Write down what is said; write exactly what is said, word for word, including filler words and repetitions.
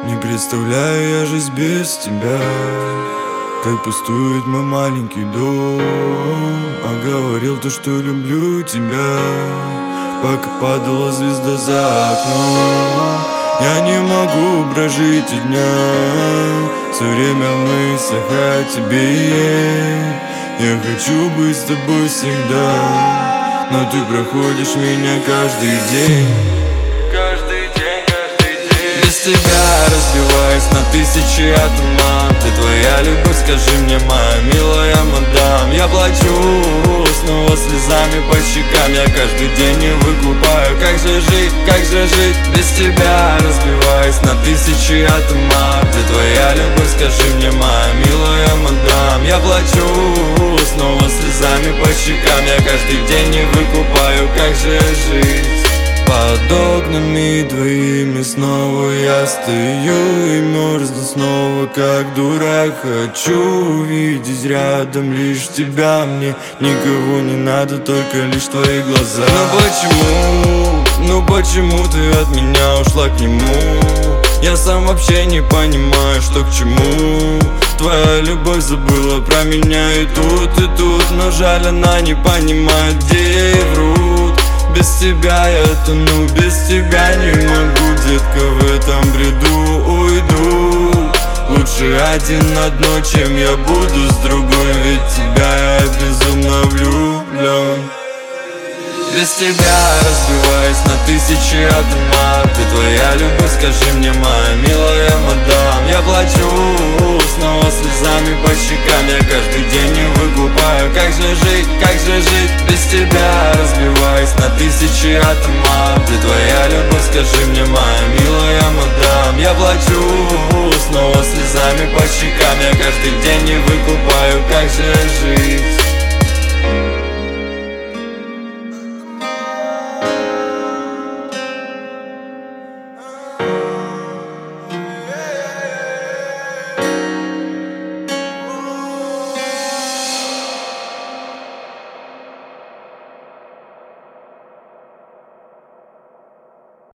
Не представляю я жизнь без тебя, как пустует мой маленький дом. А говорил то, что люблю тебя, пока падала звезда за окном. Я не могу прожить и дня, все время в мыслях о тебе. Я хочу быть с тобой всегда, но ты проходишь меня каждый день. Каждый день, каждый день. Без тебя разбиваюсь на тысячи атомов. Ты твоя любовь, скажи мне, моя милая мадам. Я плачу снова слезами по щекам. Я каждый день не выкупаю. Как же жить, как же жить? Без тебя разбиваюсь на тысячи атомов. Ты твоя любовь, скажи мне, моя милая мадам. Я плачу снова слезами по щекам. Я каждый день не выкупаю. Как же жить? Под окнами твоими снова я стою и мерзну снова, как дурак. Хочу увидеть рядом лишь тебя. Мне никого не надо, только лишь твои глаза. Ну почему, ну почему ты от меня ушла к нему? Я сам вообще не понимаю, что к чему. Твоя любовь забыла про меня и тут, и тут. Но жаль, она не понимает, где ей врут. Без тебя я тону, без тебя не могу, детка, в этом бреду уйду. Лучше один на дно, чем я буду с другой, ведь тебя я безумно влюблен. Без тебя разбиваюсь на тысячи атомов. Ты твоя любовь, скажи мне, моя милая мадам. Я плачу снова слезами по щекам. Я каждый день не выкупаю. Как же жить, как же жить? Без тебя разбиваюсь на тысячи атомов. Ты твоя любовь, скажи мне, моя милая мадам.